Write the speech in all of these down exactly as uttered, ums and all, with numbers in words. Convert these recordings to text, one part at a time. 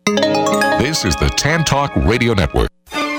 This is the Tan Talk Radio Network.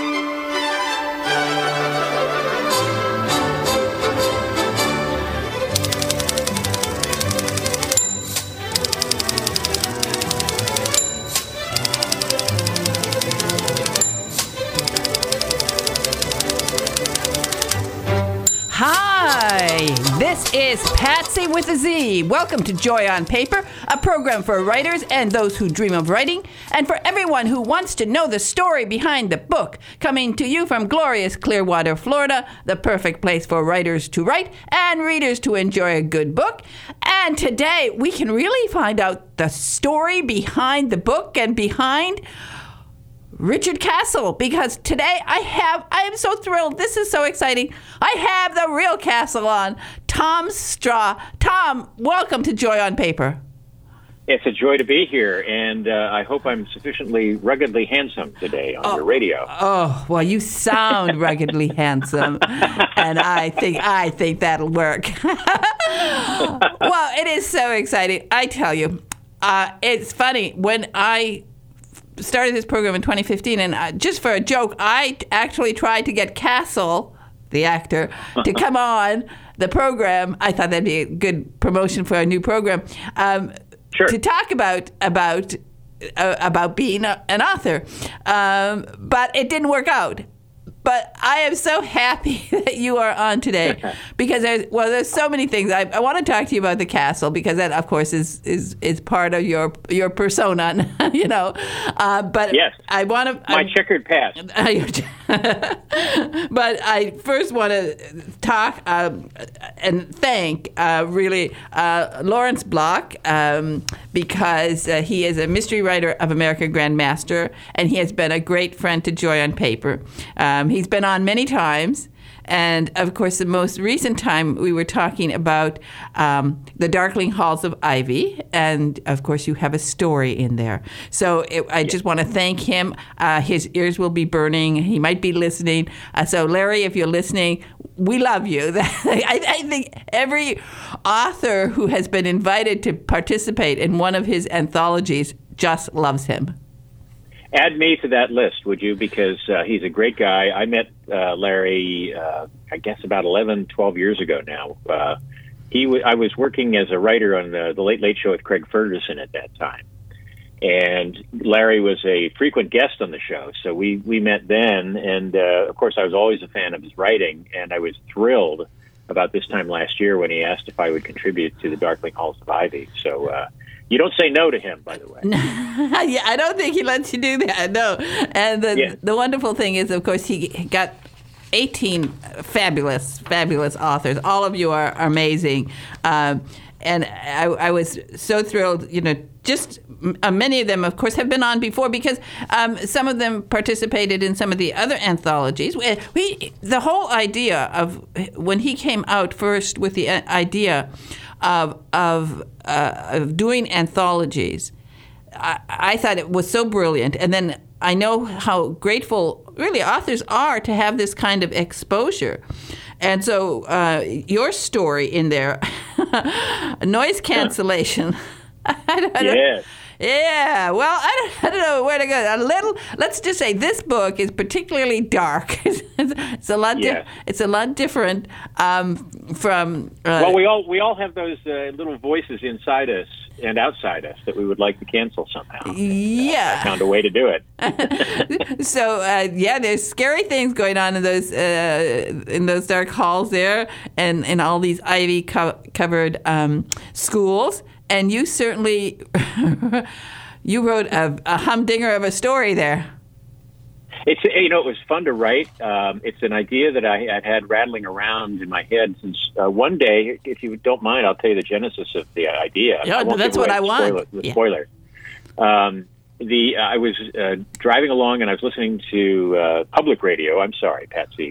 This is Patsy with a Z. Welcome to Joy on Paper, a program for writers and those who dream of writing, and for everyone who wants to know the story behind the book. Coming to you from glorious Clearwater, Florida, the perfect place for writers to write and readers to enjoy a good book. And today we can really find out the story behind the book and behind Richard Castle, because today I have, I am so thrilled. This is so exciting. I have the real Castle on, Tom Straugh. Tom, welcome to Joy on Paper. It's a joy to be here, and uh, I hope I'm sufficiently ruggedly handsome today on oh, your radio. Oh, well, you sound ruggedly handsome, and I think I think that'll work. Well, it is so exciting. I tell you, uh, it's funny when I started this program in twenty fifteen, and uh, just for a joke, I actually tried to get Castle, the actor, to come on the program. I thought that'd be a good promotion for a new program, um, sure. to talk about about uh, about being a, an author, um, but it didn't work out. But I am so happy that you are on today because there's well, there's so many things. I, I want to talk to you about the Castle because that, of course, is is, is part of your your persona, you know. Uh, but yes, I want to my I, checkered past. But I first want to talk um, and thank uh, really uh, Lawrence Block um, because uh, he is a mystery writer of American Grandmaster, and he has been a great friend to Joy on Paper. Um, He's been on many times, and of course, the most recent time we were talking about um, the Darkling Halls of Ivy, and of course, you have a story in there. So it, I just want to thank him. Uh, his ears will be burning. He might be listening. Uh, so, Larry, if you're listening, we love you. I, I think every author who has been invited to participate in one of his anthologies just loves him. Add me to that list, would you? Because uh, he's a great guy. I met uh, Larry, uh, I guess, about eleven, twelve years ago now. Uh, he w- I was working as a writer on the, the Late Late Show with Craig Ferguson at that time. And Larry was a frequent guest on the show. So we, we met then. And, uh, of course, I was always a fan of his writing. And I was thrilled about this time last year when he asked if I would contribute to the Darkling Halls of Ivy. So, uh, you don't say no to him, by the way. Yeah, I don't think he lets you do that, no. And the yeah. the wonderful thing is, of course, he got eighteen fabulous, fabulous authors. All of you are, are amazing. Um, and I, I was so thrilled, you know, just uh, many of them, of course, have been on before because um, some of them participated in some of the other anthologies. We, we the whole idea of when he came out first with the idea of of, uh, of doing anthologies, I, I thought it was so brilliant. And then I know how grateful really authors are to have this kind of exposure. And so uh, your story in there, noise cancellation. I don't, I don't, yes. Yeah, well, I don't, I don't know where to go. A little. Let's just say this book is particularly dark. it's, it's a lot. Yes. Di- it's a lot different um, from. Uh, well, we all we all have those uh, little voices inside us and outside us that we would like to cancel somehow. Yeah, and, uh, I found a way to do it. So uh, yeah, there's scary things going on in those uh, in those dark halls there, and in all these ivy co- covered um, schools. And you certainly, you wrote a, a humdinger of a story there. It's you know it was fun to write. Um, it's an idea that I had had rattling around in my head since uh, one day. If you don't mind, I'll tell you the genesis of the idea. Yeah, that's what I want. Spoiler, the yeah. spoiler. Um, the uh, I was uh, driving along and I was listening to uh, public radio. I'm sorry, Patsy,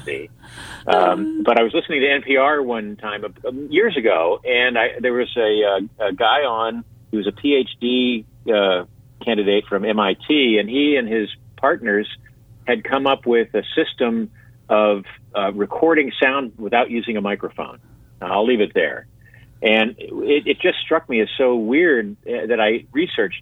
um, but I was listening to N P R one time uh, years ago, and I, there was a, uh, a guy on who was a P H D uh, candidate from M I T, and he and his partners had come up with a system of uh, recording sound without using a microphone. Now, I'll leave it there. And it, it just struck me as so weird that I researched it.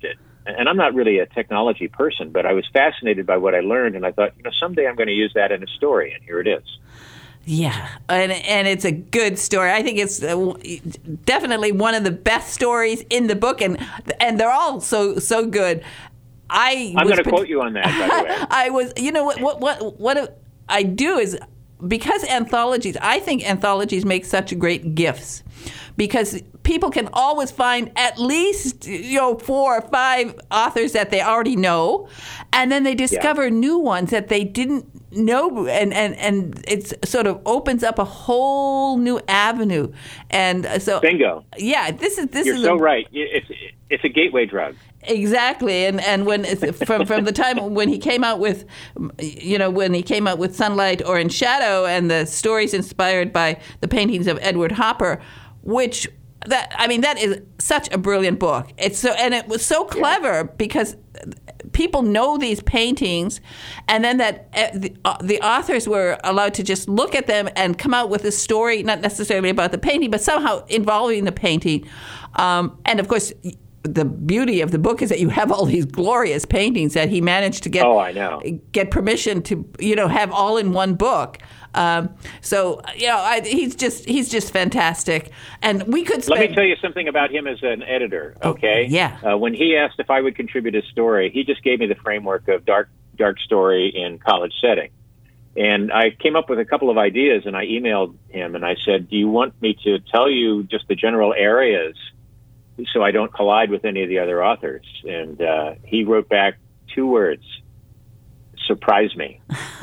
and I'm not really a technology person, but I was fascinated by what I learned, and I thought, you know, someday I'm going to use that in a story, and here it is. Yeah, and and it's a good story. I think it's uh, definitely one of the best stories in the book, and and they're all so so good. I I'm going to quote you on that, by the way. I was, you know, what what what what I do is, because anthologies, I think anthologies make such great gifts, because people can always find at least, you know, four or five authors that they already know, and then they discover yeah. new ones that they didn't know, and, and, and it sort of opens up a whole new avenue. And so, bingo. Yeah, this is this You're is so a, right. It's it's a gateway drug. Exactly, and and when from from the time when he came out with, you know, when he came out with Sunlight or In Shadow, and the stories inspired by the paintings of Edward Hopper, which that I mean that is such a brilliant book. It's so and it was so clever yeah. because people know these paintings, and then that uh, the, uh, the authors were allowed to just look at them and come out with a story, not necessarily about the painting, but somehow involving the painting, um, and of course. The beauty of the book is that you have all these glorious paintings that he managed to get. Oh, I know. Get permission to, you know, have all in one book. Um, so, you know, I, he's just he's just fantastic, and we could. Spend... Let me tell you something about him as an editor. Okay. Oh, yeah. Uh, when he asked if I would contribute a story, he just gave me the framework of dark dark story in college setting, and I came up with a couple of ideas, and I emailed him, and I said, "Do you want me to tell you just the general areas?" So I don't collide with any of the other authors. And uh, he wrote back two words, surprise me.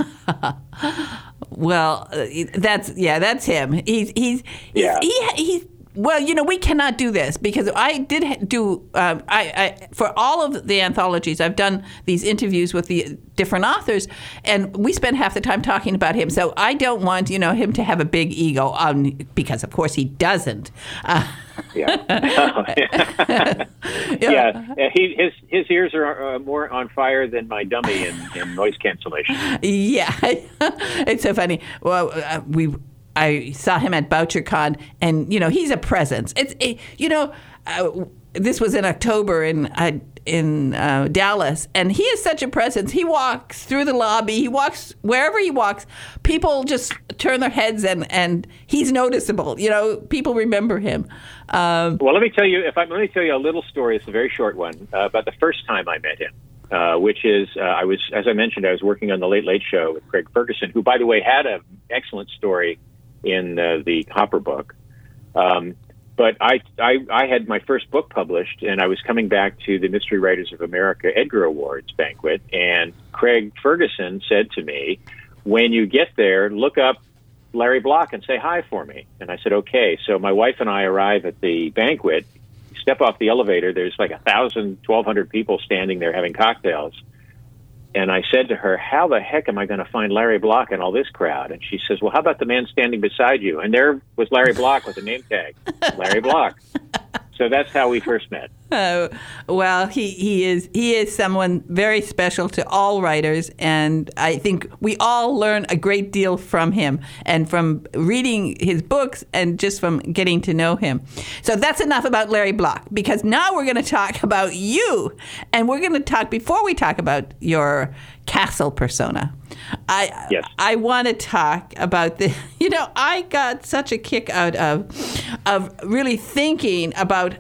Well, uh, that's, yeah, that's him. He's, he's, yeah. he, he's, well, you know, we cannot do this because I did do, um, I, I for all of the anthologies, I've done these interviews with the different authors, and we spend half the time talking about him. So I don't want, you know, him to have a big ego, um, because of course he doesn't. Uh, yeah. yeah. yeah. He, his his ears are uh, more on fire than my dummy in, in noise cancellation. Yeah. It's so funny. Well, uh, we... I saw him at BoucherCon, and, you know, he's a presence. It's, it, you know, uh, this was in October in uh, in uh, Dallas, and he is such a presence. He walks through the lobby. He walks wherever he walks. People just turn their heads, and, and he's noticeable. You know, people remember him. Um, well, let me tell you, if I let me tell you a little story. It's a very short one uh, about the first time I met him. Uh, which is, uh, I was, as I mentioned, I was working on the Late Late Show with Craig Ferguson, who, by the way, had an excellent story in uh, the Hopper book. Um, but I, I I had my first book published, and I was coming back to the Mystery Writers of America Edgar Awards banquet, and Craig Ferguson said to me, when you get there, look up Larry Block and say hi for me. And I said, okay. So my wife and I arrive at the banquet, step off the elevator, there's like a thousand, twelve hundred people standing there having cocktails. And I said to her, how the heck am I going to find Larry Block in all this crowd? And she says, well, how about the man standing beside you? And there was Larry Block with a name tag, Larry Block. So that's how we first met. Oh, well, he, he is he is someone very special to all writers, and I think we all learn a great deal from him and from reading his books and just from getting to know him. So that's enough about Larry Block, because now we're going to talk about you, and we're going to talk, before we talk about your castle persona, I yes. I want to talk about the, you know, I got such a kick out of of really thinking about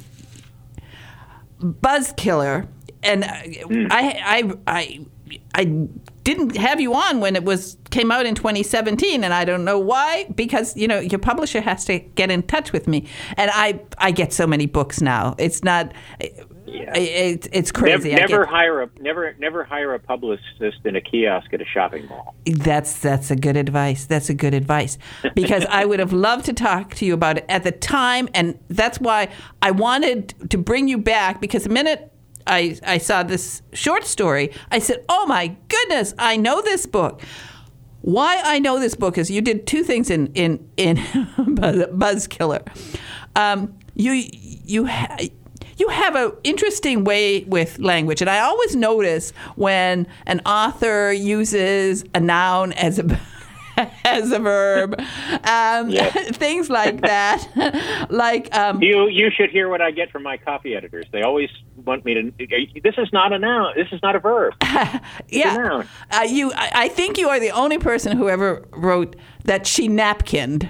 Buzzkiller, and mm. I, I, I, I didn't have you on when it was came out in twenty seventeen, and I don't know why, because, you know, your publisher has to get in touch with me, and I, I get so many books now. It's not, yeah. it, it's crazy. Never, never get, hire a never, never hire a publicist in a kiosk at a shopping mall. That's that's a good advice. That's a good advice, because I would have loved to talk to you about it at the time, and that's why I wanted to bring you back, because the minute I, I saw this short story, I said, oh my goodness, I know this book. Why I know this book is you did two things in in, in Buzzkiller. Um, you you ha- you have an interesting way with language, and I always notice when an author uses a noun as a as a verb, um, yes. things like that. like um, you, you should hear what I get from my copy editors. They always want me to. This is not a noun. This is not a verb. yeah, a noun. Uh, you. I, I think you are the only person who ever wrote that she napkined.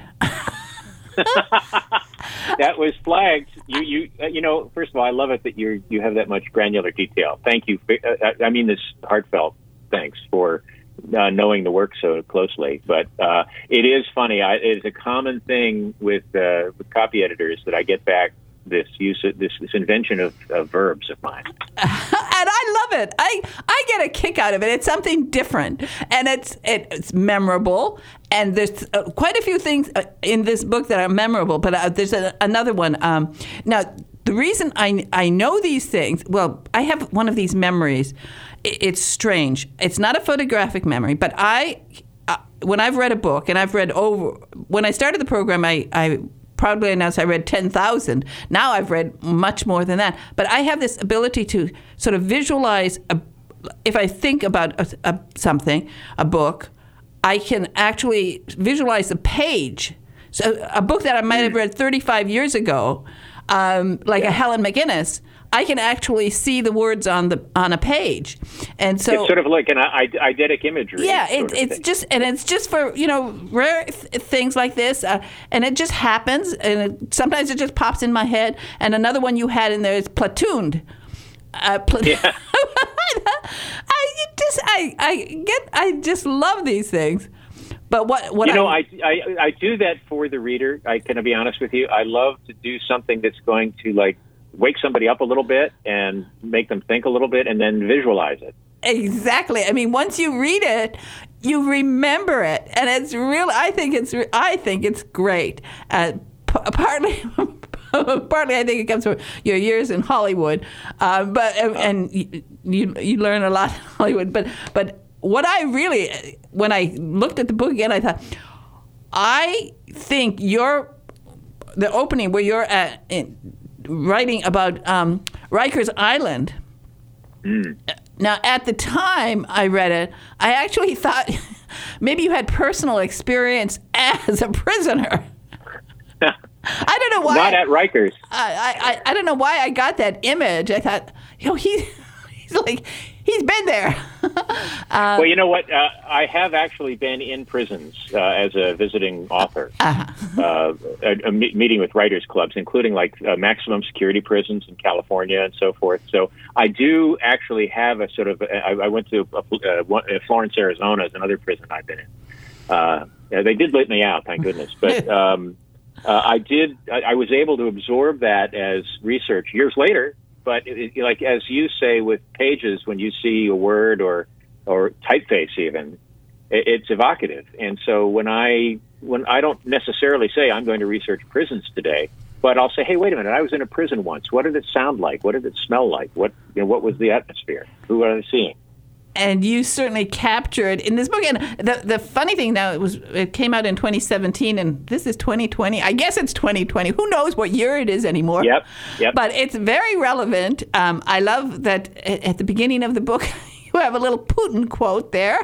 That was flagged. You, you, uh, you know. First of all, I love it that you you have that much granular detail. Thank you. Uh, I mean this heartfelt thanks for uh, knowing the work so closely. But uh, it is funny. I, it is a common thing with uh, with copy editors that I get back this use of, this this invention of, of verbs of mine. And I love it. I I get a kick out of it. It's something different, and it's it, it's memorable. And there's uh, quite a few things uh, in this book that are memorable. But uh, there's a, another one. Um, now, the reason I I know these things, well, I have one of these memories. It, it's strange. It's not a photographic memory, but I uh, when I've read a book, and I've read over. When I started the program, I I. proudly announced I read ten thousand. Now I've read much more than that. But I have this ability to sort of visualize, a, if I think about a, a, something, a book, I can actually visualize the page. So a book that I might have read thirty-five years ago, um, like yeah. a Helen McInnes, I can actually see the words on the on a page, and so it's sort of like an eidetic imagery. Yeah, it, it's thing. just and it's just for you know rare th- things like this, uh, and it just happens, and it, sometimes it just pops in my head. And another one you had in there is platooned. Uh, pla- yeah. I just I I get I just love these things. But what what you know I, I, I I do that for the reader. I can be honest with you. I love to do something that's going to like. Wake somebody up a little bit and make them think a little bit and then visualize it. Exactly. I mean, once you read it, you remember it. And it's real. I think it's, I think it's great. Uh, p- partly, partly I think it comes from your years in Hollywood. Uh, but, and you, you, you learn a lot in Hollywood. But, but what I really, when I looked at the book again, I thought, I think your, the opening where you're at, in, writing about um, Rikers Island. Mm. Now, at the time I read it, I actually thought maybe you had personal experience as a prisoner. I don't know why. Not at Rikers. I, I, I don't know why I got that image. I thought, you know, he, he's like, he's been there. uh, well, you know what? Uh, I have actually been in prisons uh, as a visiting author, uh-huh. uh, a, a meeting with writers' clubs, including like uh, maximum security prisons in California and so forth. So I do actually have a sort of. I, I went to a, a Florence, Arizona, is another prison I've been in. Uh, they did let me out, thank goodness. But um, uh, I did. I, I was able to absorb that as research years later. But it, it, like as you say with pages, when you see a word or or typeface, even it, it's evocative. And so when I when I don't necessarily say I'm going to research prisons today, but I'll say, hey, wait a minute, I was in a prison once. What did it sound like? What did it smell like? What you know, what was the atmosphere? Who was I seeing? And you certainly captured in this book. And the the funny thing now, it was it came out in twenty seventeen, and this is twenty twenty. I guess it's twenty twenty. Who knows what year it is anymore? Yep, yep. But it's very relevant. Um, I love that at the beginning of the book, you have a little Putin quote there.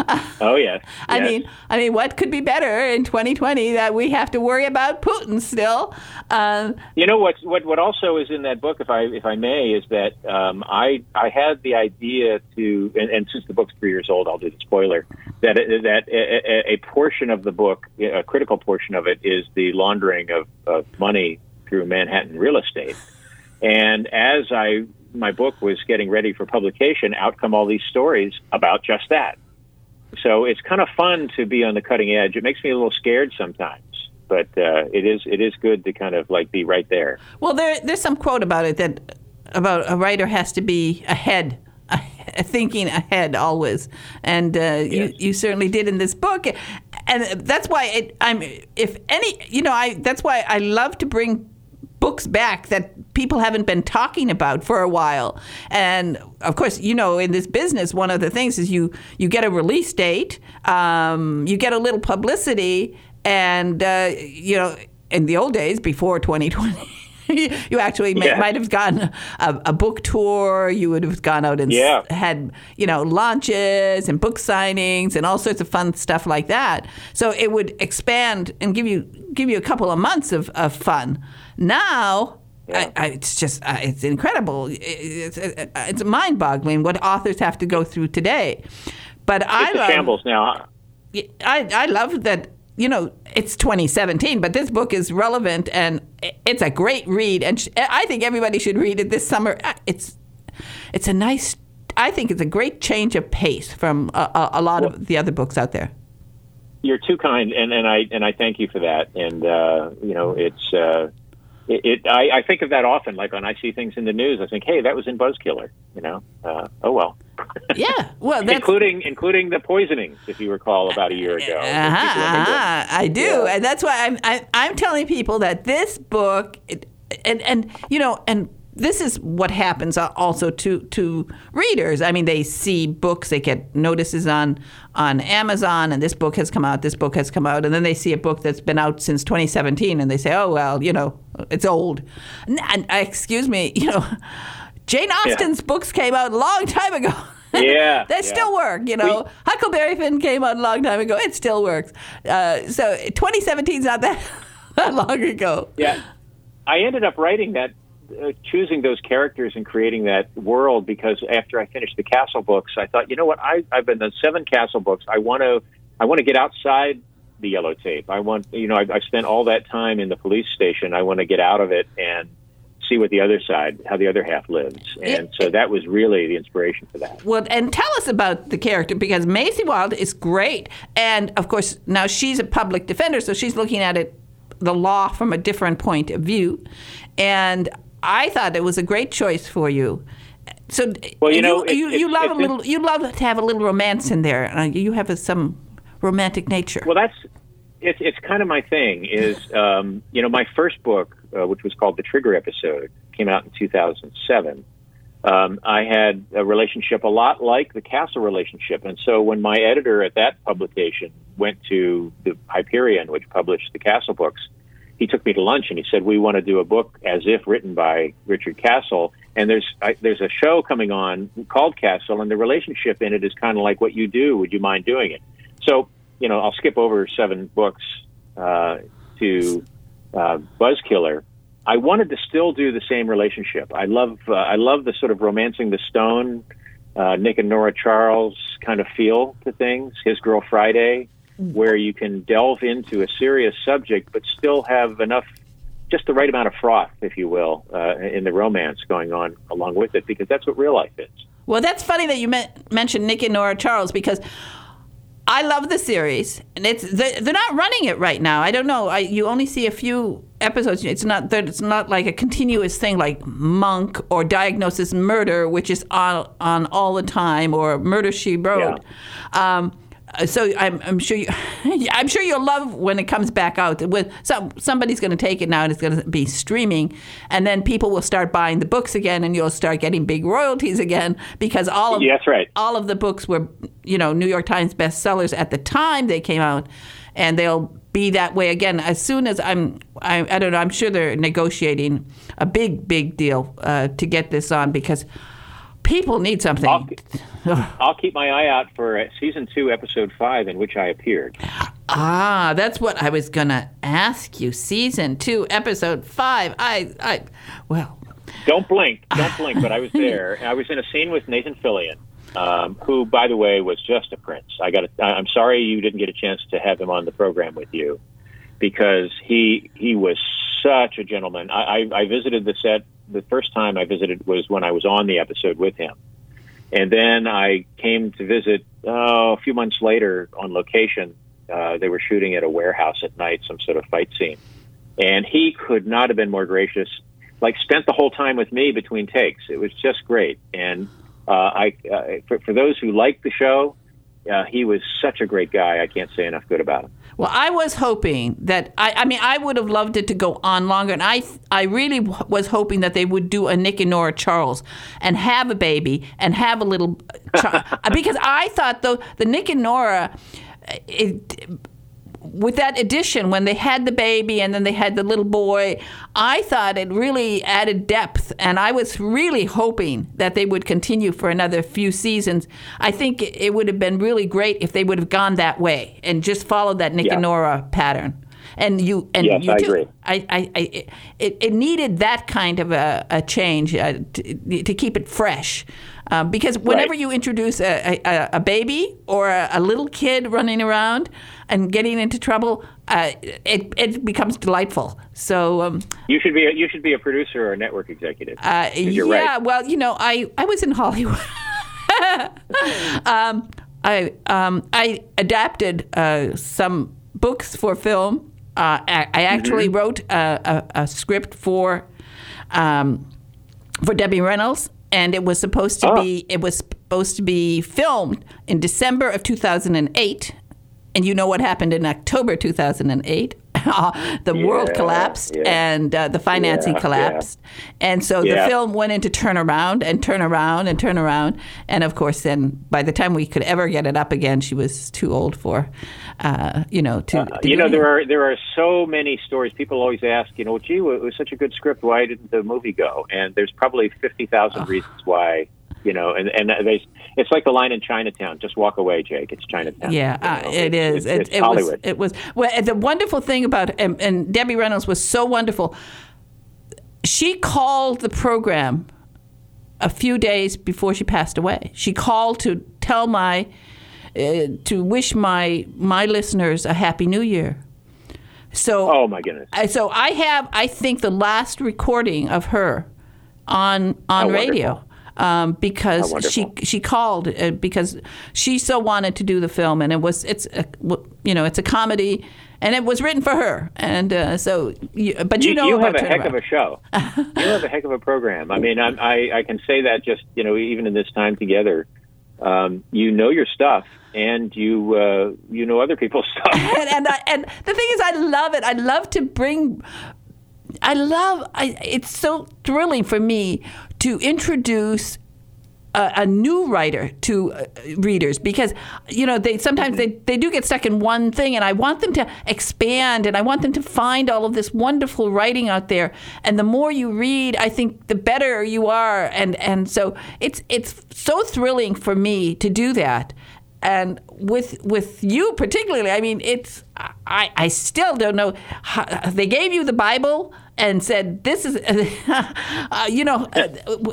Oh yeah. I yes. mean, I mean, what could be better in twenty twenty that we have to worry about Putin still? Um, you know what? What what also is in that book, if I if I may, is that um, I I had the idea to, and, and since the book's three years old, I'll do the spoiler that that a, a portion of the book, a critical portion of it, is the laundering of, of money through Manhattan real estate, and as I. my book was getting ready for publication, out come all these stories about just that. So it's kind of fun to be on the cutting edge. It makes me a little scared sometimes, but uh, it is it is good to kind of like be right there. Well, there there's some quote about it that about a writer has to be ahead, thinking ahead always, and uh, yes. you you certainly did in this book, and that's why it, I'm if any you know I that's why I love to bring books back that people haven't been talking about for a while. And of course, you know, in this business, one of the things is you, you get a release date, um, you get a little publicity, and, uh, you know, in the old days, before twenty twenty, you actually may, yeah. might have gone a, a book tour. You would have gone out and yeah. s- had, you know, launches and book signings and all sorts of fun stuff like that. So it would expand and give you give you a couple of months of, of fun. Now, yeah. I, I, it's just uh, it's incredible. It's, it's, it's mind-boggling what authors have to go through today. But it's I a love, shambles now. I I love that. You know, it's twenty seventeen, but this book is relevant and it's a great read. And sh- I think everybody should read it this summer. It's it's a nice, I think it's a great change of pace from a, a, a lot well, of the other books out there. You're too kind, and, and I and I thank you for that. And uh, you know, it's uh, it. it I, I think of that often. Like when I see things in the news, I think, hey, that was in Buzzkiller. You know, uh, oh well. Yeah, well, that's... including including the poisonings, if you recall, about a year ago. Uh-huh, uh-huh. I do, yeah. And that's why I'm I, I'm telling people that this book, it, and and you know, and this is what happens also to to readers. I mean, they see books, they get notices on on Amazon, and this book has come out, this book has come out, and then they see a book that's been out since twenty seventeen, and they say, oh well, you know, it's old. And, and excuse me, you know. Jane Austen's yeah. books came out a long time ago. Yeah. they yeah. still work, you know. We, Huckleberry Finn came out a long time ago. It still works. Uh, so twenty seventeen is not that, that long ago. Yeah. I ended up writing that, uh, choosing those characters and creating that world because after I finished the Castle books, I thought, you know what, I, I've been done seven Castle books. I want to I want to get outside the yellow tape. I want, you know, I've, I've spent all that time in the police station. I want to get out of it and see what the other side, how the other half lives. And so that was really the inspiration for that. Well, and tell us about the character, because Maisie Wilde is great. And, of course, now she's a public defender, so she's looking at it, the law, from a different point of view. And I thought it was a great choice for you. So well, you, know, you, it, you, you it, love it, a little. You love to have a little romance in there. Uh, you have a, some romantic nature. Well, that's it's it's kind of my thing. Is um, you know, my first book, uh, which was called The Trigger Episode, came out in two thousand seven. Um, I had a relationship a lot like the Castle relationship, and so when my editor at that publication went to the Hyperion, which published the Castle books, he took me to lunch and he said, "We want to do a book as if written by Richard Castle, and there's I, there's a show coming on called Castle, and the relationship in it is kind of like what you do. Would you mind doing it?" So, you know, I'll skip over seven books uh, to uh, Buzzkiller. I wanted to still do the same relationship. I love uh, I love the sort of Romancing the Stone, uh, Nick and Nora Charles kind of feel to things. His Girl Friday, where you can delve into a serious subject but still have enough, just the right amount of froth, if you will, uh, in the romance going on along with it, because that's what real life is. Well, that's funny that you me- mentioned Nick and Nora Charles, because I love the series, and it's they're, they're not running it right now. I don't know. I, you only see a few episodes. It's not it's not like a continuous thing like Monk or Diagnosis Murder, which is on on all the time, or Murder, She Wrote. Yeah. Um, so I'm, I'm sure you, I'm sure you'll love when it comes back out. With some somebody's going to take it now, and it's going to be streaming, and then people will start buying the books again, and you'll start getting big royalties again, because all of yeah, that's right. all of the books were, you know, New York Times bestsellers at the time they came out, and they'll be that way again as soon as I'm. I, I don't know. I'm sure they're negotiating a big, big deal uh, to get this on, because people need something. I'll, I'll keep my eye out for uh, season two, episode five, in which I appeared. Ah, that's what I was going to ask you. Season two, episode five. I, I, well. Don't blink. Don't blink, but I was there. I was in a scene with Nathan Fillion, um, who, by the way, was just a prince. I got. A, I'm sorry you didn't get a chance to have him on the program with you, because he he was such a gentleman. I, I, I visited the set. The first time I visited was when I was on the episode with him. And then I came to visit oh, a few months later on location. Uh, they were shooting at a warehouse at night, some sort of fight scene. And he could not have been more gracious, like spent the whole time with me between takes. It was just great. And uh, I, uh, for, for those who liked the show, uh, he was such a great guy. I can't say enough good about him. Well, I was hoping that, I, I mean, I would have loved it to go on longer. And I I really was hoping that they would do a Nick and Nora Charles and have a baby and have a little child. Because I thought the, the Nick and Nora, it, with that addition, when they had the baby and then they had the little boy, I thought it really added depth, and I was really hoping that they would continue for another few seasons. I think it would have been really great if they would have gone that way and just followed that Nick yeah. and Nora pattern. And you and yes, you I do. agree. I, I, I it, it needed that kind of a, a change uh, to, to keep it fresh. Uh, because whenever right. you introduce a, a, a baby or a, a little kid running around and getting into trouble, uh, it it becomes delightful. So um, you should be a, you should be a producer or a network executive. Uh, you're yeah, right. well, you know, I, I was in Hollywood. um, I um, I adapted uh, some books for film. Uh, I, I actually mm-hmm. wrote a, a, a script for um, for Debbie Reynolds. And it was supposed to oh. be it was supposed to be filmed in December of two thousand eight, and you know what happened in October two thousand eight? the yeah, world collapsed yeah. and uh, the financing yeah, collapsed, yeah. and so yeah. the film went into turnaround and turnaround and turnaround, and of course, then by the time we could ever get it up again, she was too old for, uh, you know, to. Uh, to you know, anything. there are there are so many stories. People always ask, you know, gee, it was such a good script. Why didn't the movie go? And there's probably fifty thousand oh. reasons why. You know, and and they, it's like the line in Chinatown. Just walk away, Jake. It's Chinatown. Yeah, you know? uh, it is. It's, it's, it, it's it Hollywood. was. It was. Well, the wonderful thing about and, and Debbie Reynolds was so wonderful. She called the program a few days before she passed away. She called to tell my, uh, to wish my my listeners a happy New Year. So. Oh my goodness. So I have, I think, the last recording of her on on oh, radio. Wonderful. Um, because oh, she she called uh, because she so wanted to do the film, and it was it's a, you know it's a comedy, and it was written for her, and uh, so you, but you, you know you about have a heck turnaround. of a show. You have a heck of a program. I mean, I'm, I I can say that just you know even in this time together, um, you know your stuff, and you uh, you know other people's stuff. and and, I, and the thing is, I love it. I love to bring. I love. I, it's so thrilling for me to introduce a, a new writer to uh, readers, because you know they sometimes they, they do get stuck in one thing, and I want them to expand, and I want them to find all of this wonderful writing out there. And the more you read, I think the better you are, and and so it's it's so thrilling for me to do that. And with with you particularly, I mean, it's I, I still don't know. How, they gave you the Bible and said this is, uh, you know, uh,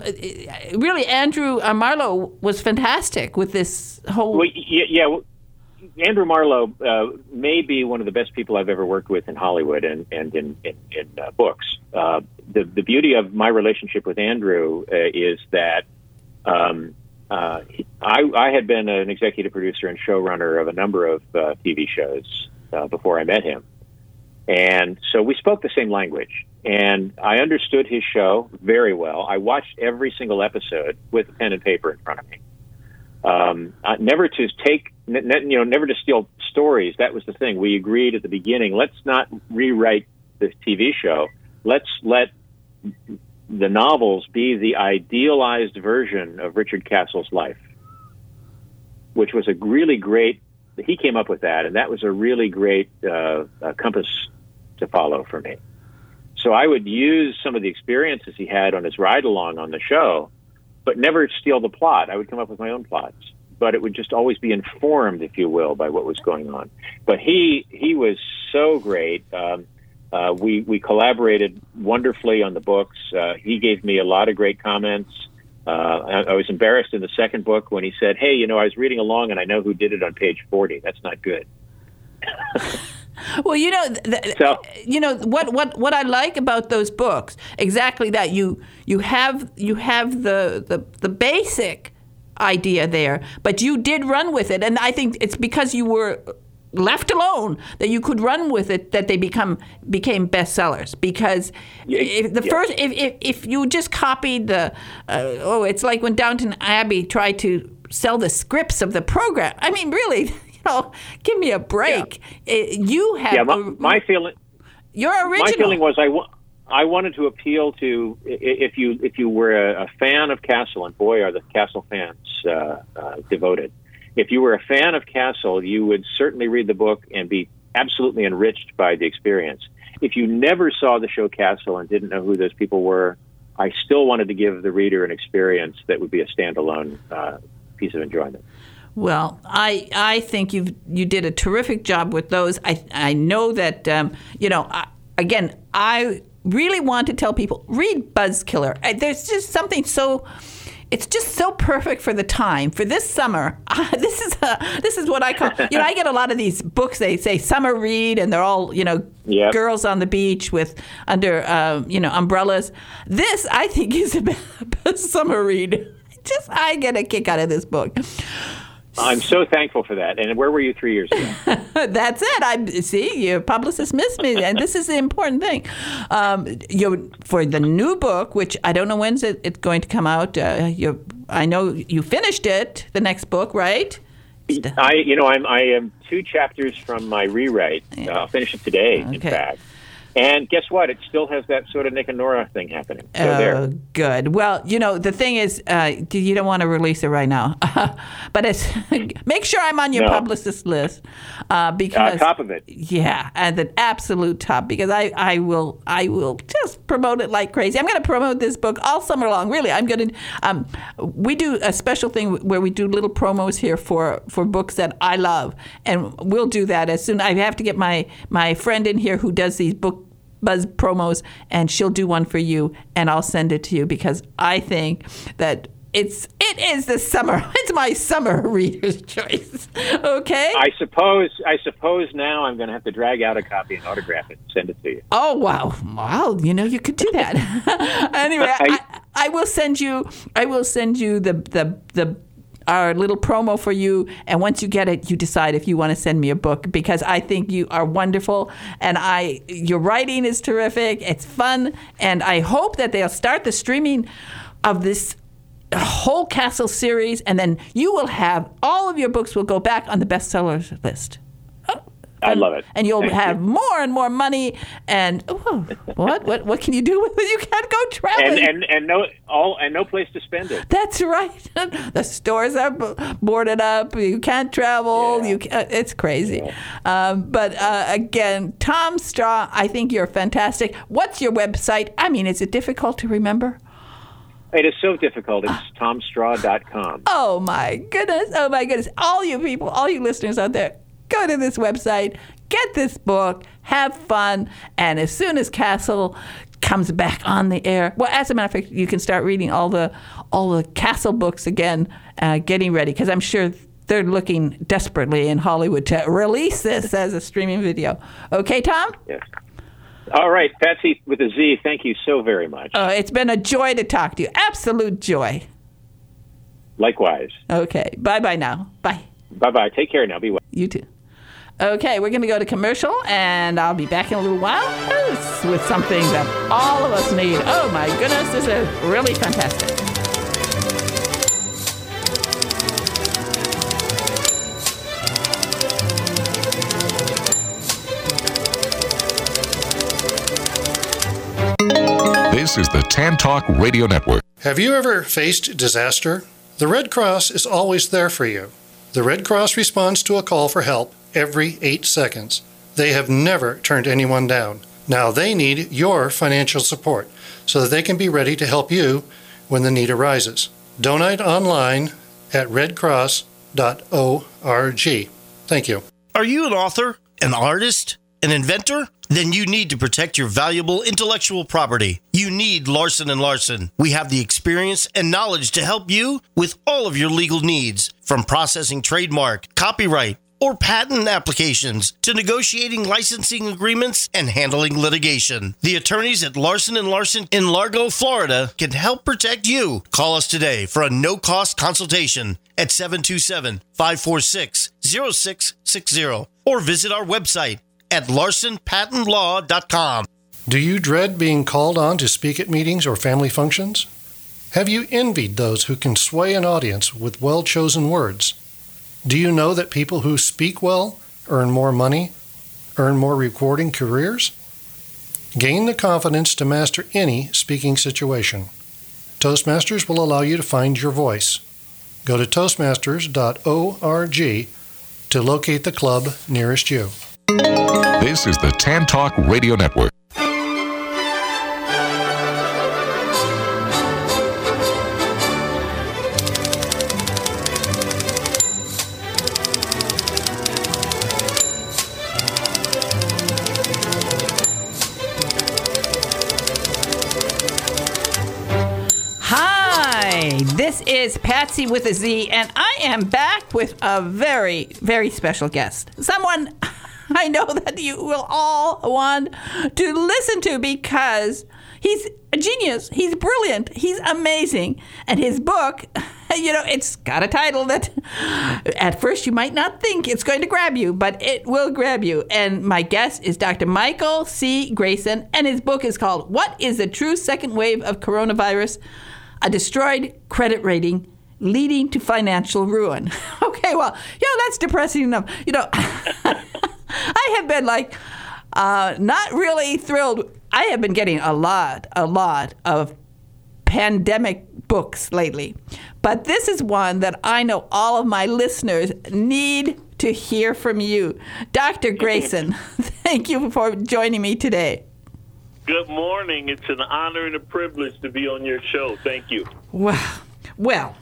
really Andrew uh, Marlowe was fantastic with this whole. Well, yeah, yeah well, Andrew Marlowe uh, may be one of the best people I've ever worked with in Hollywood and and in in, in uh, books. Uh, the the beauty of my relationship with Andrew uh, is that. Um, Uh, I, I had been an executive producer and showrunner of a number of uh, T V shows uh, before I met him. And so we spoke the same language. And I understood his show very well. I watched every single episode with a pen and paper in front of me. Um, uh, never to take, n- n- you know, never to steal stories. That was the thing. We agreed at the beginning, let's not rewrite the T V show. Let's let the novels be the idealized version of Richard Castle's life, which was a really great, he came up with that, and that was a really great uh, uh, compass to follow for me. So I would use some of the experiences he had on his ride-along on the show, but never steal the plot. I would come up with my own plots, but it would just always be informed, if you will, by what was going on. But he he was so great. Um, Uh, we, we collaborated wonderfully on the books. Uh, he gave me a lot of great comments. Uh, I, I was embarrassed in the second book when he said, hey, you know, I was reading along and I know who did it on page forty. That's not good. Well, you know, th- so, you know what, what, what I like about those books, exactly that. You you have you have the, the, the basic idea there, but you did run with it. And I think it's because you were left alone that you could run with it that they become became bestsellers. Because yeah, if the yeah. first if, if if you just copied the uh, oh it's like when Downton Abbey tried to sell the scripts of the program. I mean, really, you know, give me a break. Yeah. It, you have yeah, my, a, my feeling your original. My feeling was I, wa- I wanted to appeal to if you if you were a, a fan of Castle, and boy are the Castle fans uh, uh, devoted. If you were a fan of Castle, you would certainly read the book and be absolutely enriched by the experience. If you never saw the show Castle and didn't know who those people were, I still wanted to give the reader an experience that would be a standalone uh, piece of enjoyment. Well, I I think you you did a terrific job with those. I I know that um, you know I, again I really want to tell people read Buzzkiller. There's just something so. It's just so perfect for the time for this summer. Uh, this is a, this is what I call. You know, I get a lot of these books. They say summer read, and they're all you know yep. girls on the beach with under uh, you know umbrellas. This I think is a, a summer read. Just I get a kick out of this book. I'm so thankful for that. And where were you three years ago? That's it. I see your publicist missed me, and this is the important thing. Um, you for the new book, which I don't know when's it it's going to come out. Uh, you, I know you finished it. The next book, right? I, you know, I'm I am two chapters from my rewrite. Uh, I'll finish it today, okay. in fact. And guess what? It still has that sort of Nick and Nora thing happening. So oh, there. Good. Well, you know, the thing is, uh, you don't want to release it right now. But it's make sure I'm on your no. publicist list. Uh, because uh, top of it. Yeah, at the absolute top. Because I, I will I will just promote it like crazy. I'm going to promote this book all summer long. Really, I'm going to. Um, we do a special thing where we do little promos here for, for books that I love, and we'll do that as soon. I have to get my my friend in here who does these book Buzz promos, and she'll do one for you, and I'll send it to you because I think that it's it is the summer. It's my summer reader's choice. Okay. I suppose I suppose now I'm going to have to drag out a copy and autograph it and send it to you. Oh wow, wow! You know you could do that. Anyway, I, I, I will send you. I will send you the the the. our little promo for you, and once you get it, you decide if you want to send me a book because I think you are wonderful, and I your writing is terrific. It's fun, and I hope that they'll start the streaming of this whole Castle series, and then you will have all of your books will go back on the bestsellers list. I love it. And you'll Thank have you. more and more money. And oh, what what what can you do with it? You can't go traveling. And and, and no all and no place to spend it. That's right. The stores are boarded up. You can't travel. Yeah. You can, it's crazy. Yeah. Um, but uh, again, Tom Straw, I think you're fantastic. What's your website? I mean, is it difficult to remember? It is so difficult. It's tom straw dot com. Oh my goodness! Oh my goodness! All you people, all you listeners out there. Go to this website, get this book, have fun, and as soon as Castle comes back on the air, well, as a matter of fact, you can start reading all the all the Castle books again, uh, getting ready, because I'm sure they're looking desperately in Hollywood to release this as a streaming video. Okay, Tom? Yes. All right, Patsy with a Z, thank you so very much. Oh, it's been a joy to talk to you. Absolute joy. Likewise. Okay, bye-bye now. Bye. Bye-bye. Take care now. Be well. You too. Okay, we're going to go to commercial, and I'll be back in a little while with something that all of us need. Oh, my goodness, this is really fantastic. This is the Tan Talk Radio Network. Have you ever faced disaster? The Red Cross is always there for you. The Red Cross responds to a call for help every eight seconds. They have never turned anyone down. Now they need your financial support so that they can be ready to help you when the need arises. Donate online at red cross dot org. Thank you. Are you an author, an artist, an inventor? Then you need to protect your valuable intellectual property. You need Larson and Larson. We have the experience and knowledge to help you with all of your legal needs, from processing trademark, copyright, or patent applications to negotiating licensing agreements and handling litigation. The attorneys at Larson and Larson in Largo, Florida can help protect you. Call us today for a no-cost consultation at seven two seven, five four six, zero six six zero or visit our website at larson patent law dot com. Do you dread being called on to speak at meetings or family functions? Have you envied those who can sway an audience with well-chosen words? Do you know that people who speak well earn more money, earn more recording careers? Gain the confidence to master any speaking situation. Toastmasters will allow you to find your voice. Go to toastmasters dot org to locate the club nearest you. This is the Tan Talk Radio Network. This is Patsy with a Z, and I am back with a very, very special guest. Someone I know that you will all want to listen to because he's a genius, he's brilliant, he's amazing, and his book, you know, it's got a title that at first you might not think it's going to grab you, but it will grab you. And my guest is Doctor Michael C. Grayson, and his book is called What is the True Second Wave of Coronavirus? A Destroyed Credit Rating Leading to Financial Ruin. Okay, well, you know, that's depressing enough. You know, I have been like uh, not really thrilled. I have been getting a lot, a lot of pandemic books lately. But this is one that I know all of my listeners need to hear from you. Doctor Grayson, thank you for joining me today. Good morning. It's an honor and a privilege to be on your show. Thank you. Well, well,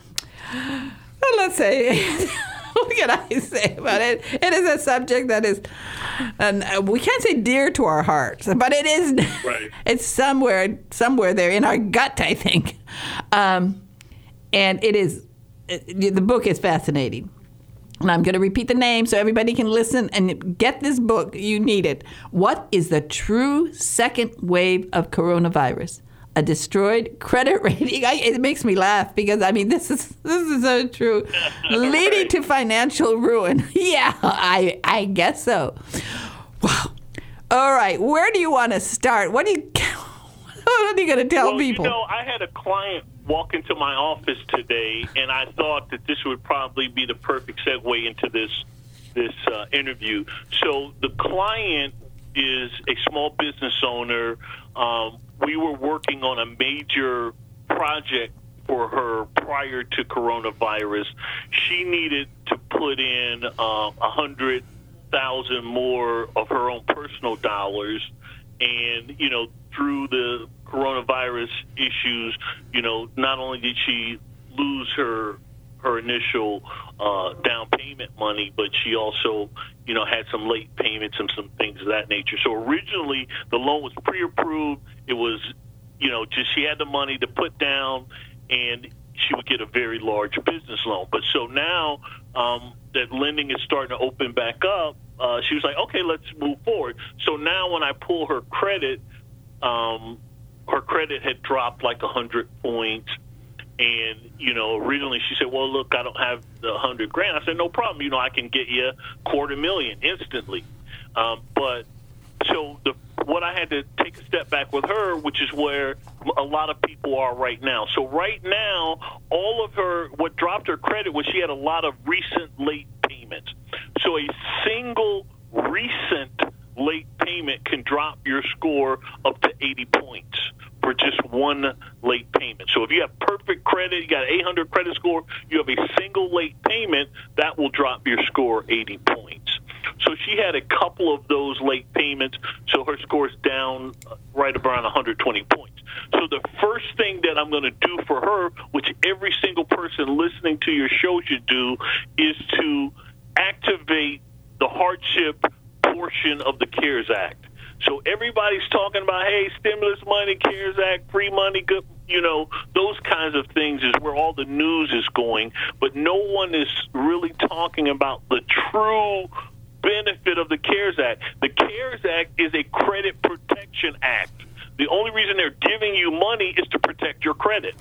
let's say, what can I say about it? It is a subject that is, and we can't say dear to our hearts, but it is. Right. It's somewhere, somewhere there in our gut, I think, um, and it is. It, the book is fascinating. And I'm going to repeat the name so everybody can listen and get this book. You need it. What is the true second wave of coronavirus? A destroyed credit rating. I, it makes me laugh because, I mean, this is this is so true. Leading right. to financial ruin. Yeah, I I guess so. Wow. All right. Where do you want to start? What do you, what are you going to tell well, people? You know, I had a client walk into my office today, and I thought that this would probably be the perfect segue into this this uh, interview. So the client is a small business owner. Um, we were working on a major project for her prior to coronavirus. She needed to put in uh, one hundred thousand dollars more of her own personal dollars, and, you know, through the coronavirus issues, you know, not only did she lose her her initial uh, down payment money, but she also, you know, had some late payments and some things of that nature. So originally, the loan was pre-approved. It was, you know, just she had the money to put down, and she would get a very large business loan. But so now um, that lending is starting to open back up, uh, she was like, okay, let's move forward. So now when I pull her credit, um, her credit had dropped like one hundred points. And, you know, originally she said, well, look, I don't have the one hundred grand. I said, no problem. You know, I can get you a quarter million instantly. Um, but so the what I had to take a step back with her, which is where a lot of people are right now. So right now, all of her, what dropped her credit was she had a lot of recent late payments. So a single recent late payment can drop your score up to eighty points for just one late payment. So if you have perfect credit, you got an eight hundred credit score, you have a single late payment, that will drop your score eighty points. So she had a couple of those late payments, so her score is down right around one hundred twenty points. So the first thing that I'm going to do for her, which every single person listening to your show should do, is to activate the hardship portion of the CARES Act. So everybody's talking about, hey, stimulus money, CARES Act, free money, good, you know, those kinds of things is where all the news is going. But no one is really talking about the true benefit of the CARES Act. The CARES Act is a credit protection act. The only reason they're giving you money is to protect your credit.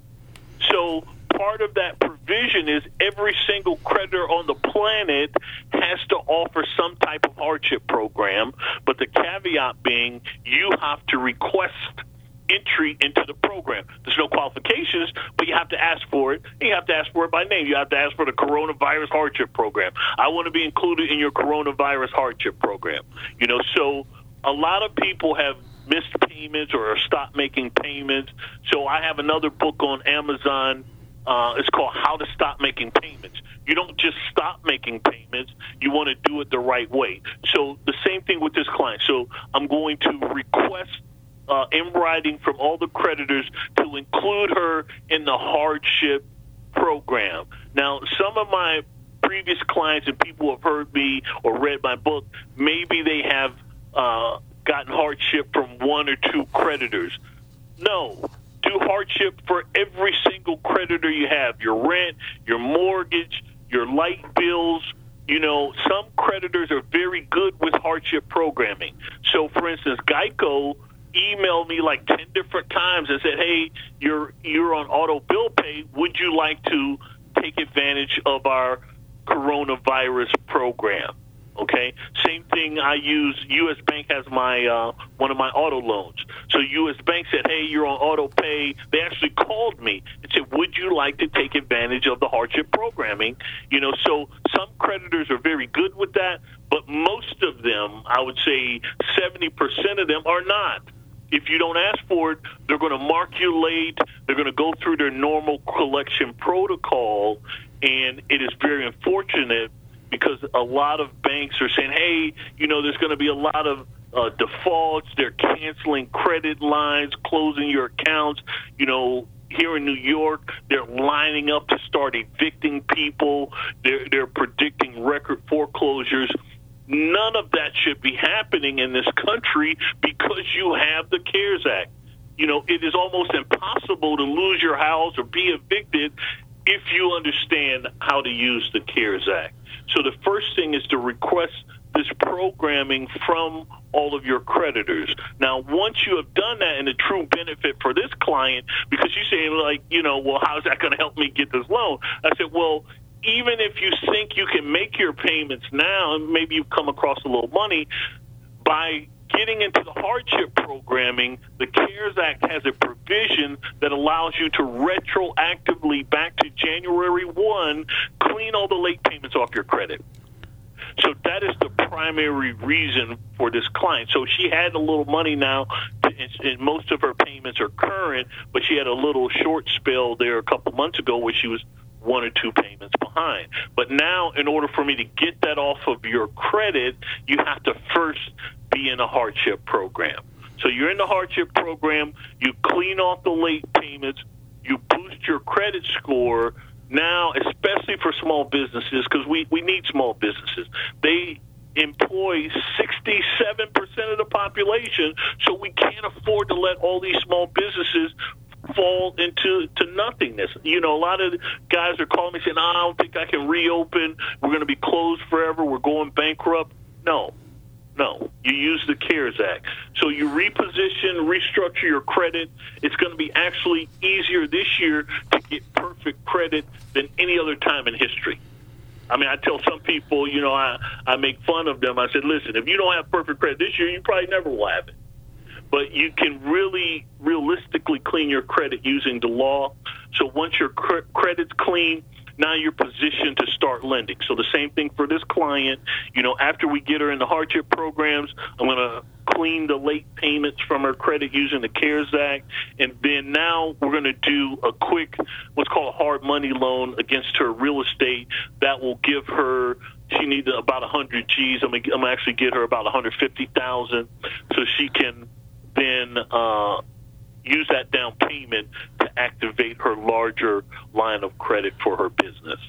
So part of that provision is every single creditor on the planet has to offer some type of hardship program, but the caveat being you have to request entry into the program. There's no qualifications, but you have to ask for it. You have to ask for it by name. You have to ask for the coronavirus hardship program. I want to be included in your coronavirus hardship program. You know, so a lot of people have missed payments or stopped making payments. So I have another book on Amazon Uh, it's called How to Stop Making Payments. You don't just stop making payments. You want to do it the right way. So the same thing with this client. So I'm going to request uh, in writing from all the creditors to include her in the hardship program. Now, some of my previous clients and people who have heard me or read my book, maybe they have uh, gotten hardship from one or two creditors. No. Do hardship for every single creditor you have, your rent, your mortgage, your light bills. You know, some creditors are very good with hardship programming. So, for instance, Geico emailed me like ten different times and said, hey, you're you're on auto bill pay. Would you like to take advantage of our coronavirus program? Okay. Same thing. I use U S Bank as my uh, one of my auto loans. So U S Bank said, "Hey, you're on auto pay." They actually called me and said, "Would you like to take advantage of the hardship programming?" You know, so some creditors are very good with that, but most of them, I would say, seventy percent of them are not. If you don't ask for it, they're going to mark you late. They're going to go through their normal collection protocol, and it is very unfortunate. Because a lot of banks are saying, hey, you know, there's going to be a lot of uh, defaults. They're canceling credit lines, closing your accounts. You know, here in New York, they're lining up to start evicting people. They're, they're predicting record foreclosures. None of that should be happening in this country because you have the CARES Act. You know, it is almost impossible to lose your house or be evicted if you understand how to use the CARES Act. So the first thing is to request this programming from all of your creditors. Now, once you have done that, and the true benefit for this client, because you say, like, you know, well, how's that going to help me get this loan? I said, well, even if you think you can make your payments now, and maybe you've come across a little money, by getting into the hardship programming, the CARES Act has a provision that allows you to retroactively back to January first, clean all the late payments off your credit. So that is the primary reason for this client. So she had a little money now, and most of her payments are current, but she had a little short spell there a couple months ago where she was one or two payments behind. But now, in order for me to get that off of your credit, you have to first be in a hardship program. So you're in the hardship program, you clean off the late payments, you boost your credit score. Now, especially for small businesses, because we, we need small businesses, they employ sixty-seven percent of the population, so we can't afford to let all these small businesses fall into to nothingness. You know, a lot of guys are calling me saying, oh, I don't think I can reopen. We're going to be closed forever. We're going bankrupt. No, no. You use the CARES Act. So you reposition, restructure your credit. It's going to be actually easier this year to get perfect credit than any other time in history. I mean, I tell some people, you know, I, I make fun of them. I said, listen, if you don't have perfect credit this year, you probably never will have it. But you can really realistically clean your credit using the law. So once your cr- credit's clean, now you're positioned to start lending. So the same thing for this client. You know, after we get her in the hardship programs, I'm going to clean the late payments from her credit using the CARES Act. And then now we're going to do a quick, what's called a hard money loan against her real estate that will give her, she needs about one hundred G's. I'm going to actually get her about one hundred fifty thousand so she can then uh, use that down payment to activate her larger line of credit for her business.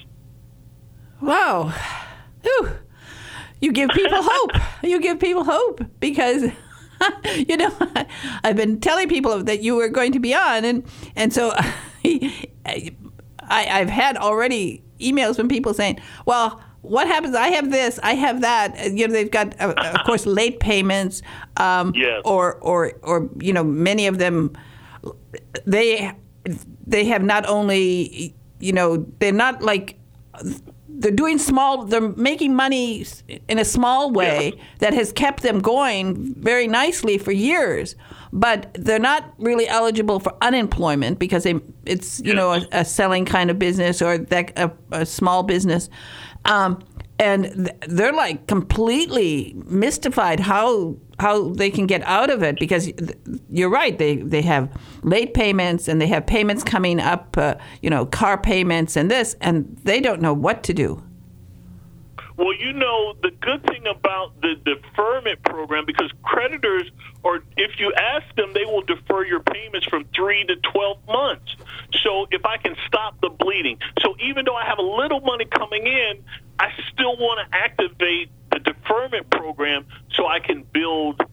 Wow. Whew. You give people hope. You give people hope because, you know, I've been telling people that you were going to be on. And, and so I, I've had already emails from people saying, well, what happens? I have this, I have that. You know, they've got, uh, of course, late payments, um, yes. or, or, or, you know, many of them, they, they have not only, you know, they're not like, they're doing small, they're making money in a small way yeah. that has kept them going very nicely for years. But they're not really eligible for unemployment because they, it's, you yes. know, a, a selling kind of business or that a, a small business. Um, and they're like completely mystified how how they can get out of it, because you're right, they they have late payments and they have payments coming up, uh, you know, car payments and this, and they don't know what to do. Well, you know, the good thing about the deferment program, because creditors, or if you ask them, they will defer your payments from three to twelve months. So if I can stop the bleeding. So even though I have a little money coming in, I still want to activate the deferment program so I can build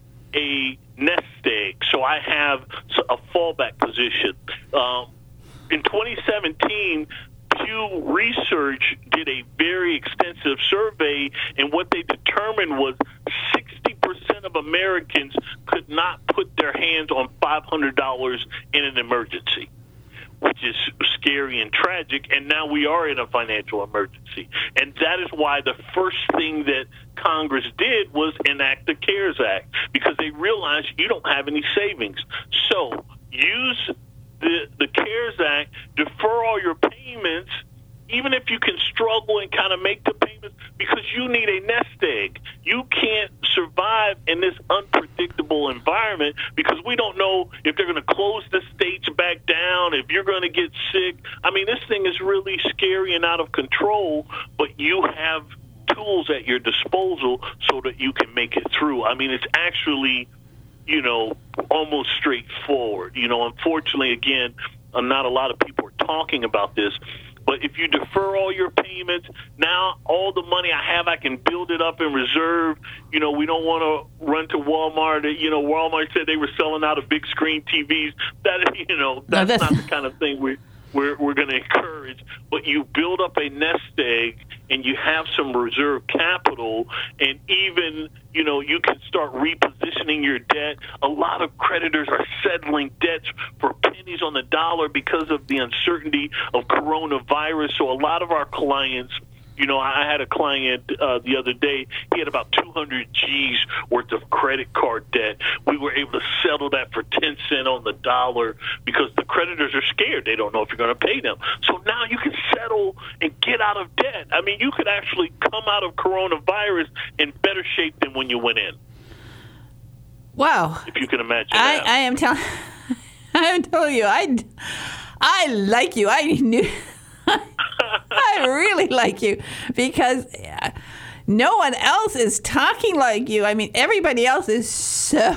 a nest egg, so I have a fallback position. Um, in twenty seventeen, Pew Research did a very extensive survey, and what they determined was sixty percent of Americans could not put their hands on five hundred dollars in an emergency, which is scary and tragic, and now we are in a financial emergency. And that is why the first thing that Congress did was enact the CARES Act, because they realized you don't have any savings. So use the, the CARES Act, defer all your payments, even if you can struggle and kind of make the payments, because you need a nest egg. You can't survive in this unpredictable environment, because we don't know if they're going to close the states back down, if you're going to get sick. I mean, this thing is really scary and out of control, but you have tools at your disposal so that you can make it through. I mean, it's actually, you know, almost straightforward. You know, unfortunately, again, uh, not a lot of people are talking about this. But if you defer all your payments, now all the money I have, I can build it up in reserve. You know, we don't want to run to Walmart. You know, Walmart said they were selling out of big screen T Vs. That, you know, that's, no, that's not the kind of thing we, we're we're going to encourage. But you build up a nest egg, and you have some reserve capital, and even, you know, you can start repositioning your debt. A lot of creditors are settling debts for pennies on the dollar because of the uncertainty of coronavirus. So a lot of our clients, you know, I had a client uh, the other day, he had about two hundred G's worth of credit card debt. We were able to settle that for ten cents on the dollar, because the creditors are scared. They don't know if you're going to pay them. So now you can settle and get out of debt. I mean, you could actually come out of coronavirus in better shape than when you went in. Wow. If you can imagine I, that. I am telling I am telling you, I, I like you. I knew... I really like you, because no one else is talking like you. I mean, everybody else is so,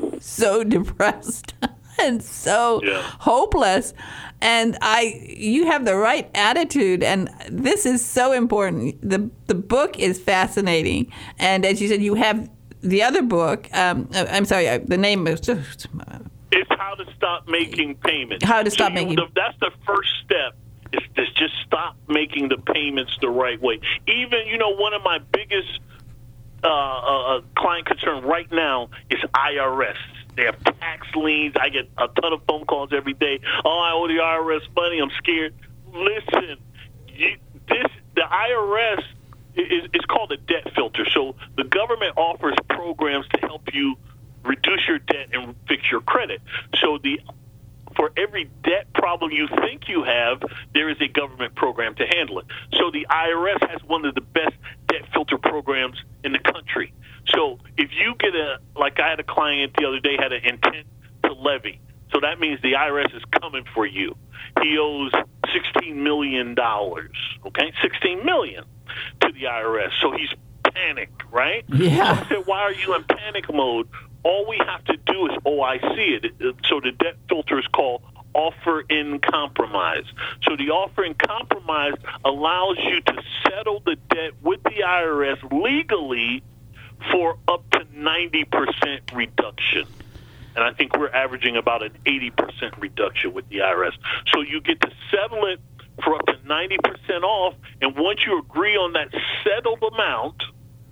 so depressed and so yeah. hopeless. And I, you have the right attitude, and this is so important. The the book is fascinating, and as you said, you have the other book. Um, I'm sorry, the name is just. It's How to Stop Making Payments. How to Stop so Making. You, that's the first step. Is, is just stop making the payments the right way. Even, you know, one of my biggest uh, uh, client concern right now is I R S. They have tax liens. I get a ton of phone calls every day. Oh, I owe the I R S money. I'm scared. Listen, you, this the I R S is, is called a debt filter. So the government offers programs to help you reduce your debt and fix your credit. So the For every debt problem you think you have, there is a government program to handle it. So the I R S has one of the best debt filter programs in the country. So if you get a, like I had a client the other day had an intent to levy. So that means the I R S is coming for you. He owes sixteen million dollars, okay? sixteen million dollars to the I R S. So he's panicked, right? Yeah. So I said, why are you in panic mode? All we have to do is O I C it. So the debt filter is called offer in compromise. So the offer in compromise allows you to settle the debt with the I R S legally for up to ninety percent reduction. And I think we're averaging about an eighty percent reduction with the I R S. So you get to settle it for up to ninety percent off, and once you agree on that settled amount,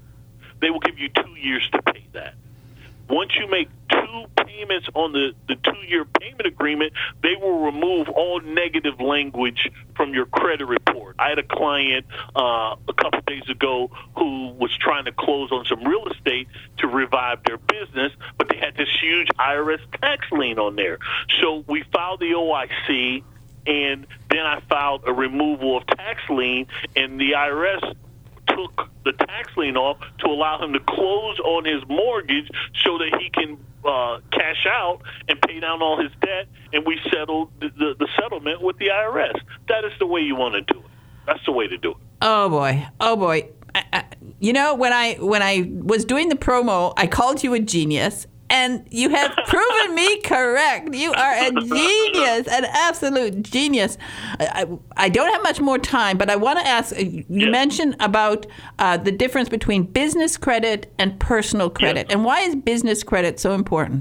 they will give you two years to pay that. Once you make two payments on the, the two-year payment agreement, they will remove all negative language from your credit report. I had a client uh, a couple days ago who was trying to close on some real estate to revive their business, but they had this huge I R S tax lien on there. So we filed the O I C, and then I filed a removal of tax lien, and the I R S took the tax lien off to allow him to close on his mortgage so that he can uh, cash out and pay down all his debt, and we settled the, the, the settlement with the I R S. That is the way you want to do it. That's the way to do it. Oh, boy. Oh, boy. I, I, you know, when I when I was doing the promo, I called you a genius. And you have proven me correct. You are a genius, an absolute genius. I, I don't have much more time, but I want to ask, you yes. mentioned about uh, the difference between business credit and personal credit. Yes. And why is business credit so important?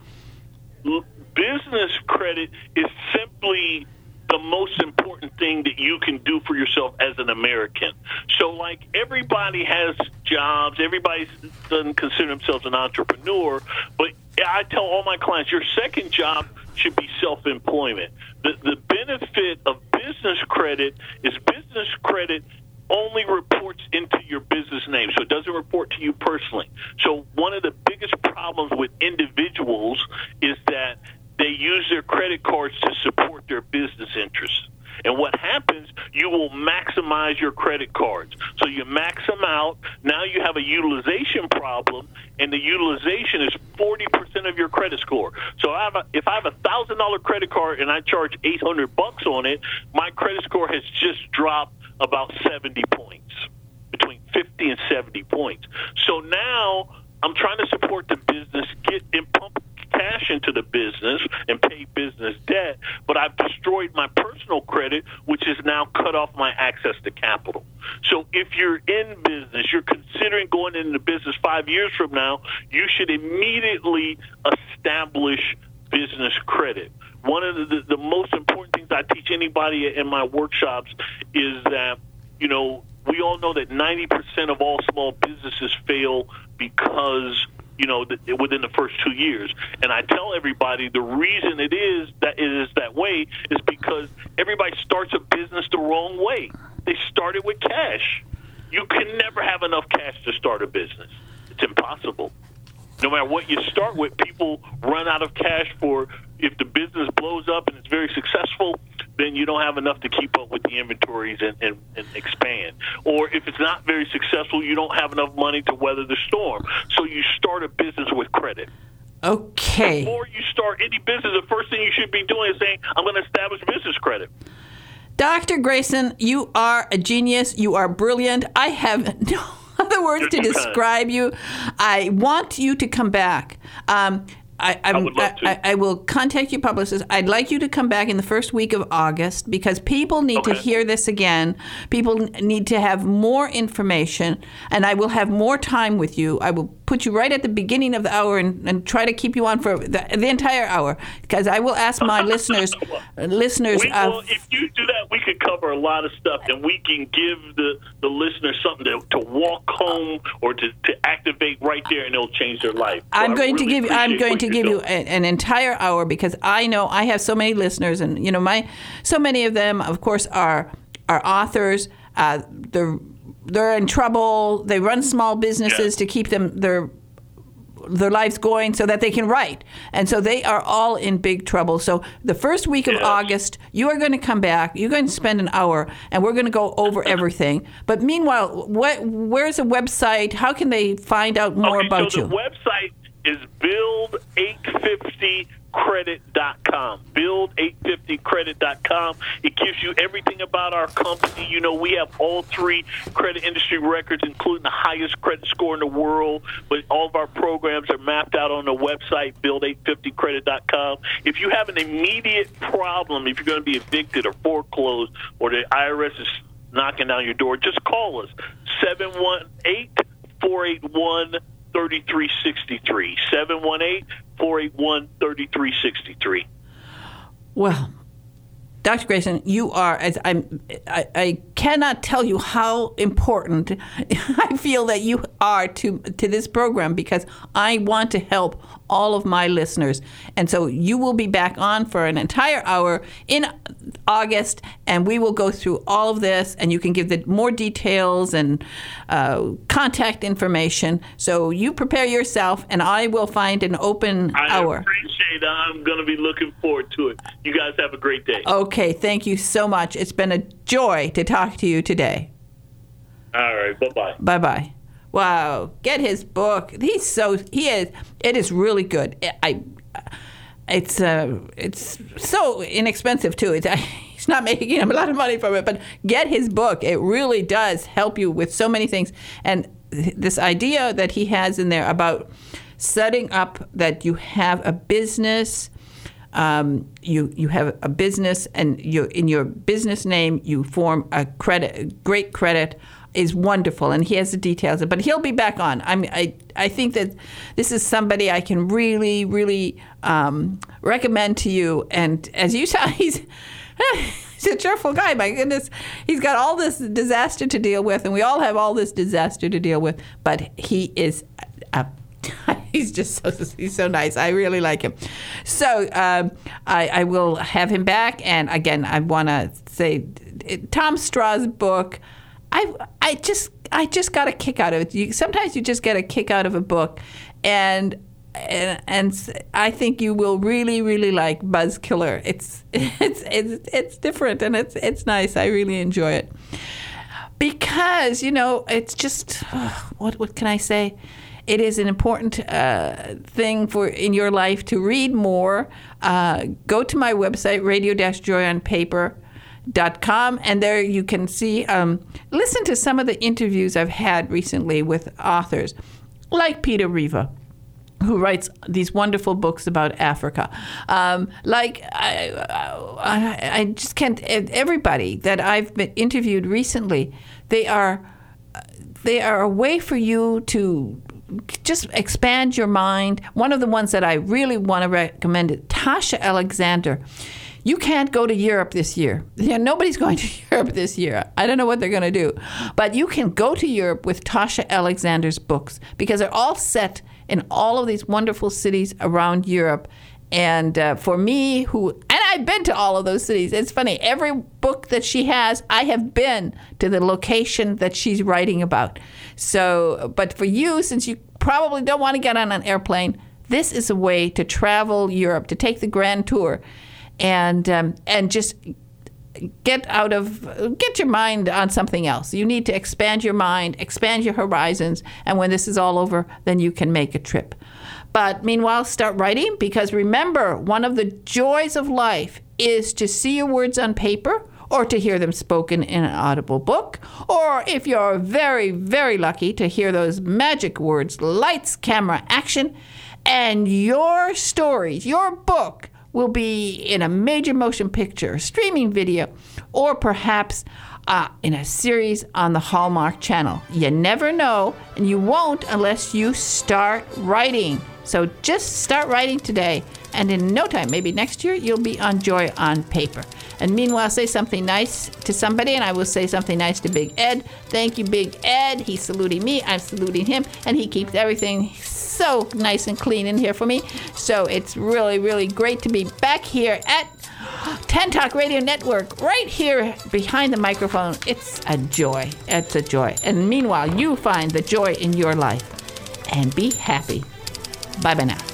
Business credit is simply the most important thing that you can do for yourself as an American. So, like, everybody has jobs. Everybody doesn't consider themselves an entrepreneur. But I tell all my clients, your second job should be self-employment. The, the benefit of business credit is business credit only reports into your business name, so it doesn't report to you personally. So one of the biggest problems with individuals is that they use their credit cards to support their business interests. And what happens, you will maximize your credit cards. So you max them out. Now you have a utilization problem, and the utilization is forty percent of your credit score. So I have a, if I have a one thousand dollars credit card and I charge eight hundred bucks on it, my credit score has just dropped about seventy points, between fifty and seventy points. So now I'm trying to support the business, get and pump cash into the business and pay business debt, but I've destroyed my personal credit, which has now cut off my access to capital. So if you're in business, you're considering going into business five years from now, you should immediately establish business credit. One of the, the most important things I teach anybody in my workshops is that, you know, we all know that ninety percent of all small businesses fail because you know, within the first two years. And I tell everybody the reason it is that it is that way is because everybody starts a business the wrong way. They started with cash. You can never have enough cash to start a business. It's impossible. No matter what you start with, people run out of cash for, if the business blows up and it's very successful, then you don't have enough to keep up with the inventories and, and, and expand. Or if it's not very successful, you don't have enough money to weather the storm. So you start a business with credit. Okay. Before you start any business, the first thing you should be doing is saying, I'm going to establish business credit. Doctor Grayson, you are a genius. You are brilliant. I have no other words to describe you. I want you to come back. Um, I, I'm, I would love to. I, I will contact your publicist. I'd like you to come back in the first week of August because people need okay. to hear this again. People need to have more information, and I will have more time with you. I will put you right at the beginning of the hour and, and try to keep you on for the, the entire hour because I will ask my listeners. listeners. We, uh, well, if you do that, we could cover a lot of stuff, and we can give the, the listeners something to, to walk home or to, to activate right there, and it'll change their life. So I'm going really to give. I'm going to give you a, an entire hour because I know I have so many listeners, and you know my so many of them, of course, are are authors. Uh, they're they're in trouble. They run small businesses yeah. to keep them their their lives going so that they can write, and so they are all in big trouble. So the first week of yes. August, you are going to come back. You're going to spend an hour, and we're going to go over everything. But meanwhile, what where's the website? How can they find out more okay, about so you? The website is build eight fifty credit dot com. build eight fifty credit dot com. It gives you everything about our company. You know, we have all three credit industry records, including the highest credit score in the world. But all of our programs are mapped out on the website, build eight fifty credit dot com. If you have an immediate problem, if you're going to be evicted or foreclosed or the I R S is knocking down your door, just call us. seven one eight, four eight one, three three six three. seven one eight, four eight one, three three six three. Well, Doctor Grayson, you are, as I'm, I, I cannot tell you how important I feel that you are to to this program because I want to help all of my listeners. And so you will be back on for an entire hour in August, and we will go through all of this, and you can give the more details and uh, contact information. So you prepare yourself, and I will find an open I hour. I appreciate it. I'm going to be looking forward to it. You guys have a great day. Okay, thank you so much. It's been a joy to talk to you today. All right. Bye-bye. Bye-bye. Wow. Get his book. He's so, he is, it is really good. I, it's, uh, it's so inexpensive too. It's, I, he's not making him a lot of money from it, but get his book. It really does help you with so many things. And this idea that he has in there about setting up that you have a business, um, you you have a business, and you in your business name you form a credit, great credit, is wonderful, and he has the details. But he'll be back on. I mean, I I think that this is somebody I can really really um, recommend to you. And as you saw, he's. He's a cheerful guy. My goodness, he's got all this disaster to deal with, and we all have all this disaster to deal with. But he is, a, he's just so he's so nice. I really like him. So um, I, I will have him back. And again, I want to say, Tom Straw's book. I I just I just got a kick out of it. You, sometimes you just get a kick out of a book, and. And, and I think you will really, really like Buzzkiller. It's it's it's it's different, and it's it's nice. I really enjoy it because you know it's just oh, what what can I say? It is an important uh, thing for in your life to read more. Uh, go to my website, radio dash joy on paper dot com, and there you can see um, listen to some of the interviews I've had recently with authors like Peter Riva, who writes these wonderful books about Africa. Um, like, I, I, I just can't, everybody that I've been interviewed recently, they are, they are a way for you to just expand your mind. One of the ones that I really want to recommend is Tasha Alexander. You can't go to Europe this year. Yeah, nobody's going to Europe this year. I don't know what they're going to do. But you can go to Europe with Tasha Alexander's books because they're all set in all of these wonderful cities around Europe. And uh, for me, who, and I've been to all of those cities. It's funny, every book that she has, I have been to the location that she's writing about. So, but for you, since you probably don't want to get on an airplane, this is a way to travel Europe, to take the grand tour and um, and just get out of, get your mind on something else. You need to expand your mind, expand your horizons, and when this is all over, then you can make a trip. But meanwhile, start writing, because remember, one of the joys of life is to see your words on paper or to hear them spoken in an audible book, or if you're very, very lucky, to hear those magic words, lights, camera, action, and your stories, your book, will be in a major motion picture, streaming video, or perhaps uh, in a series on the Hallmark Channel. You never know, and you won't unless you start writing. So just start writing today, and in no time, maybe next year, you'll be on Joy on Paper. And meanwhile, say something nice to somebody, and I will say something nice to Big Ed. Thank you, Big Ed. He's saluting me, I'm saluting him, and he keeps everything so nice and clean in here for me. So it's really, really great to be back here at Tan Talk Radio Network, right here behind the microphone. It's a joy. It's a joy. And meanwhile, you find the joy in your life and be happy. Bye-bye now.